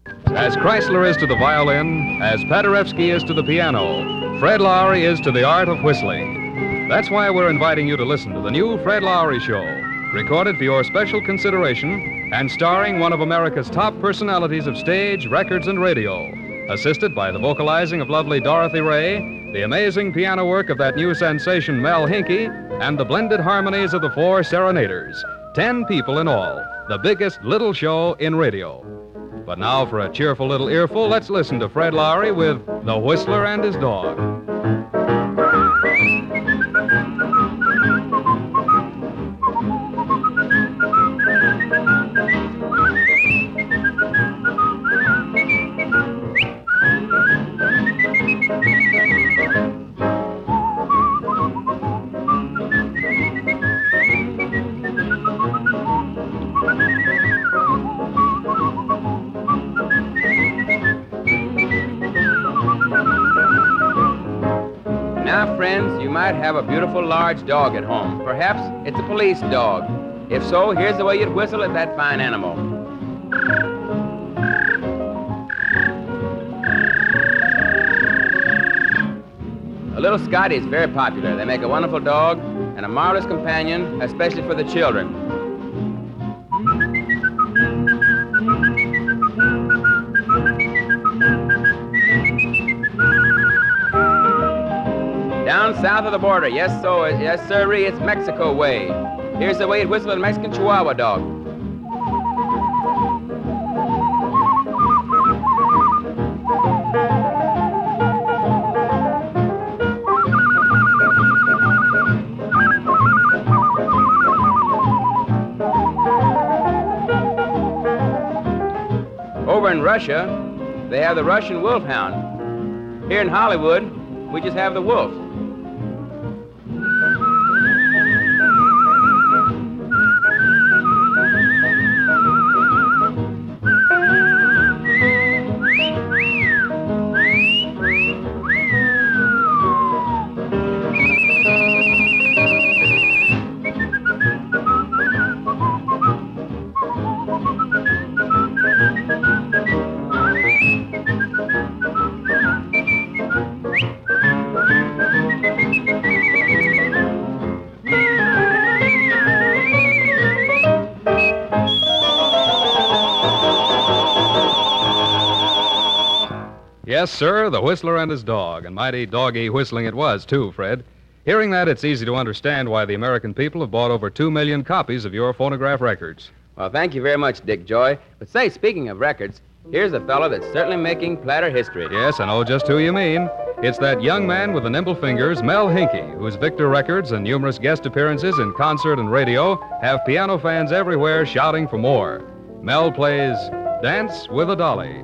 As Chrysler is to the violin, as Paderewski is to the piano, Fred Lowry is to the art of whistling. That's why we're inviting you to listen to the new Fred Lowry Show, recorded for your special consideration and starring one of America's top personalities of stage, records, and radio, assisted by the vocalizing of lovely Dorothy Ray, the amazing piano work of that new sensation Mel Hinkey, and the blended harmonies of the four serenaders. 10 people in all, the biggest little show in radio. But now for a cheerful little earful, let's listen to Fred Lowry with The Whistler and His Dog. Now, friends, you might have a beautiful large dog at home. Perhaps it's a police dog. If so, here's the way you'd whistle at that fine animal. A little Scotty is very popular. They make a wonderful dog and a marvelous companion, especially for the children. Down south of the border, yes, sirree, it's Mexico way. Here's the way it whistled a Mexican Chihuahua dog. Over in Russia, they have the Russian wolfhound. Here in Hollywood, we just have the wolf. Yes, sir, The Whistler and His Dog, and mighty doggy whistling it was, too, Fred. Hearing that, it's easy to understand why the American people have bought over 2 million copies of your phonograph records. Well, thank you very much, Dick Joy. But say, speaking of records, here's a fellow that's certainly making platter history. Yes, I know just who you mean. It's that young man with the nimble fingers, Mel Hinkey, whose Victor records and numerous guest appearances in concert and radio have piano fans everywhere shouting for more. Mel plays Dance with a Dolly.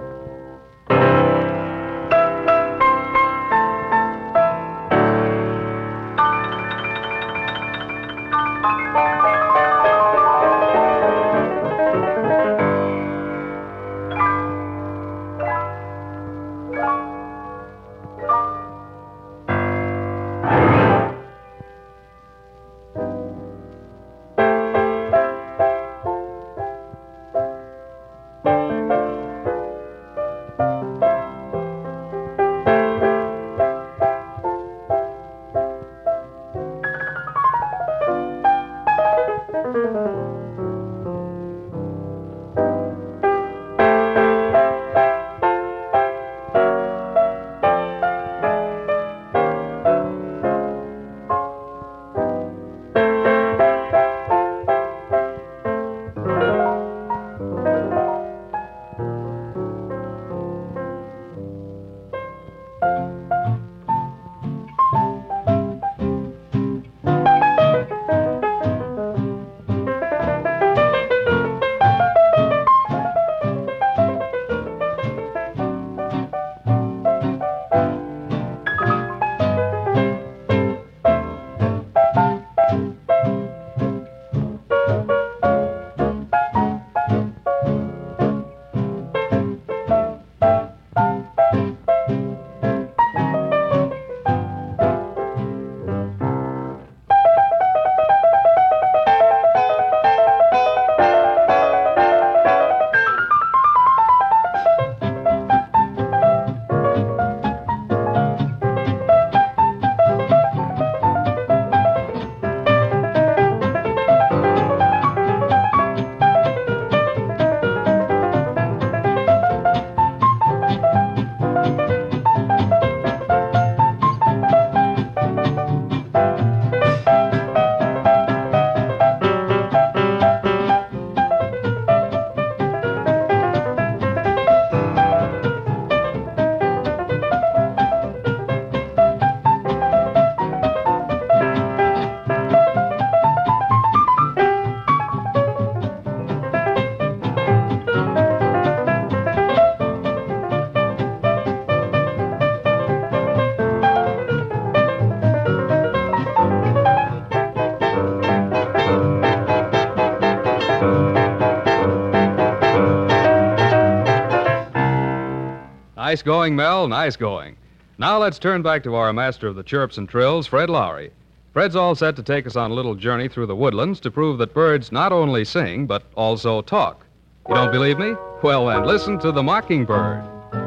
Nice going, Mel, nice going. Now let's turn back to our master of the chirps and trills, Fred Lowry. Fred's all set to take us on a little journey through the woodlands to prove that birds not only sing, but also talk. You don't believe me? Well, then, listen to the mockingbird.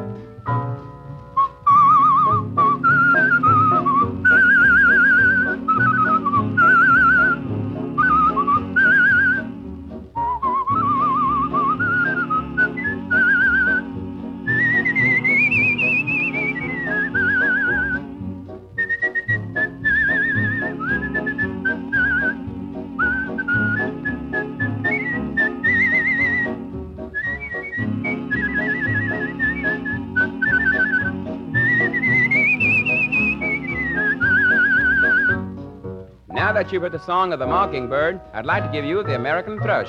Now that you've heard the song of the mockingbird, I'd like to give you the American thrush.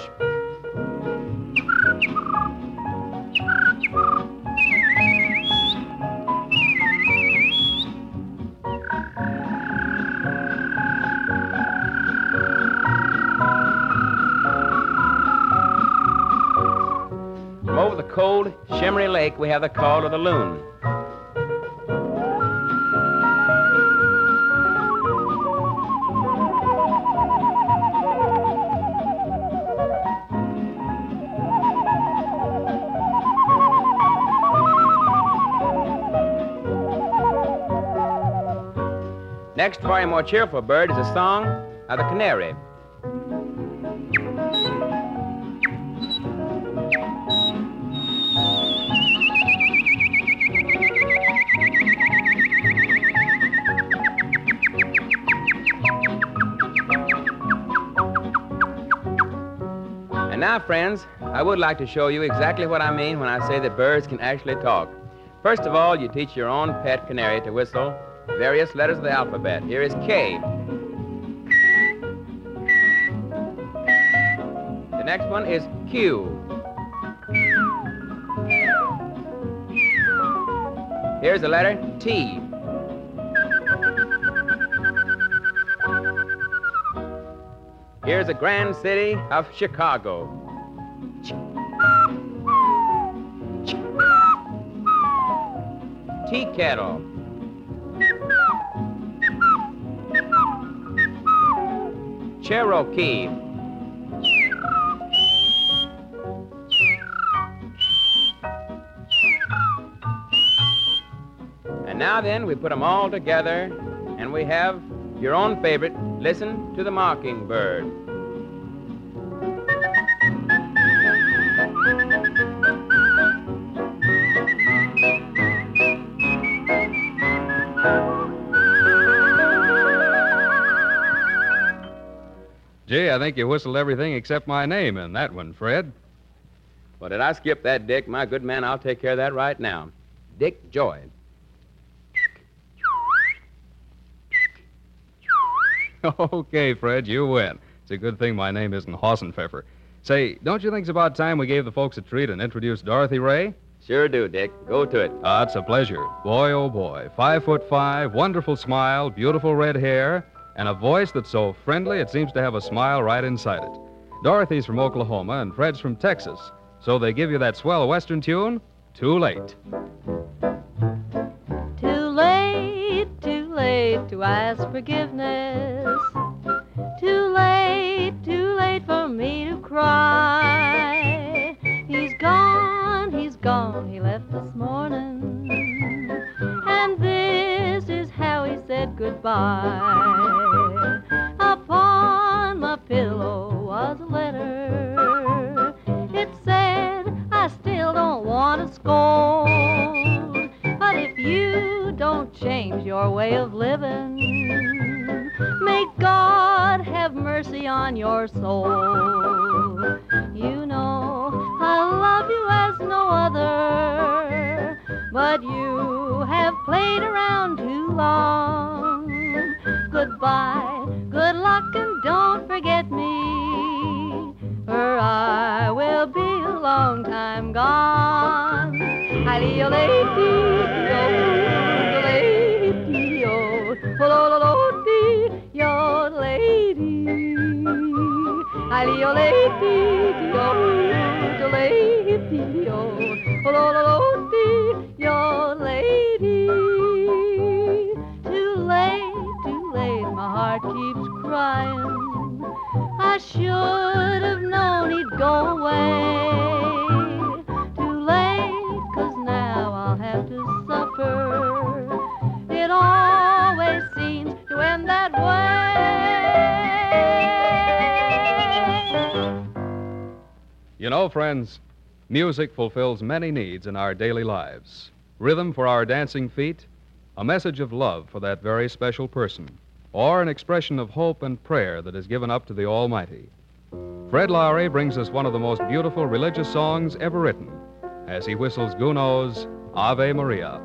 From over the cold, shimmery lake, we have the call of the loon. Next, for a more cheerful bird, is a song of the canary. And now, friends, I would like to show you exactly what I mean when I say that birds can actually talk. First of all, you teach your own pet canary to whistle various letters of the alphabet. Here is K. The next one is Q. Here's the letter T. Here's the grand city of Chicago. Tea kettle. Cherokee. And now then, we put them all together, and we have your own favorite, Listen to the Mockingbird. Gee, I think you whistled everything except my name in that one, Fred. Well, did I skip that, Dick? My good man, I'll take care of that right now. Dick Joy. Okay, Fred, you win. It's a good thing my name isn't Hossenpfeffer. Say, don't you think it's about time we gave the folks a treat and introduced Dorothy Ray? Sure do, Dick. Go to it. It's a pleasure. Boy, oh boy. 5'5", wonderful smile, beautiful red hair, and a voice that's so friendly it seems to have a smile right inside it. Dorothy's from Oklahoma and Fred's from Texas. So they give you that swell Western tune, Too Late. Too late to ask forgiveness. Too late for me to cry. He's gone, he left this morning. And this is how he said goodbye. Upon my pillow was a letter. It said, I still don't want to scold, but if you don't change your way of living, may God have mercy on your soul. You know I love you as no other, but you have played around too long. Goodbye, good luck, and don't forget me, or I will be a long time gone. Your I should have known he'd go away. Too late, 'cause now I'll have to suffer. It always seems to end that way. You know, friends, music fulfills many needs in our daily lives. Rhythm for our dancing feet, a message of love for that very special person, or an expression of hope and prayer that is given up to the Almighty. Fred Lowry brings us one of the most beautiful religious songs ever written as he whistles Gounod's Ave Maria.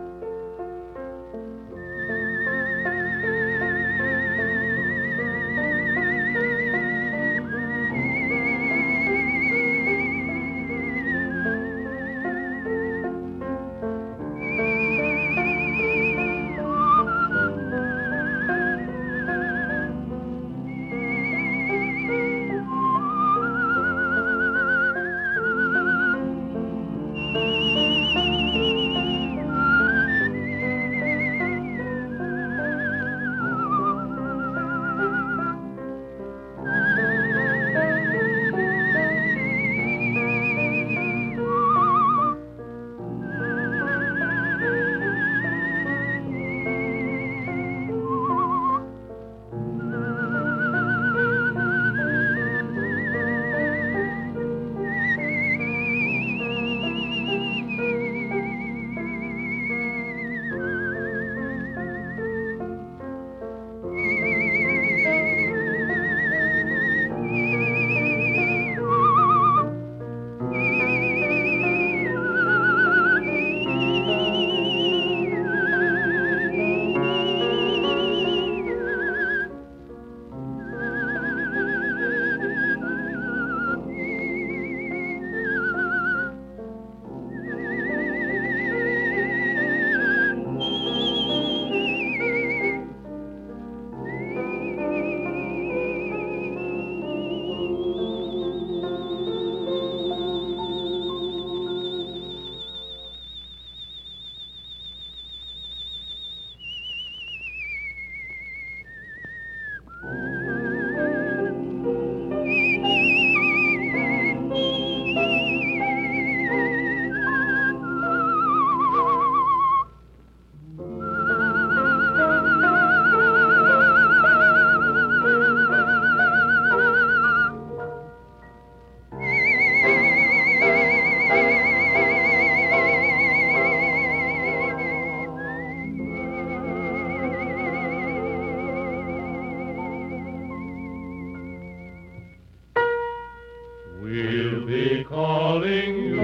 We'll be calling you.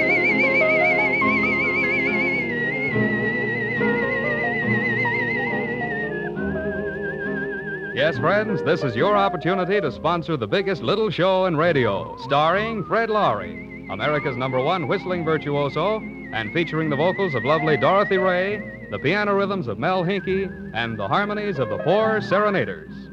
Yes, friends, this is your opportunity to sponsor the biggest little show in radio, starring Fred Lowry, America's #1 whistling virtuoso, and featuring the vocals of lovely Dorothy Ray, the piano rhythms of Mel Hinkey, and the harmonies of the Four Serenaders.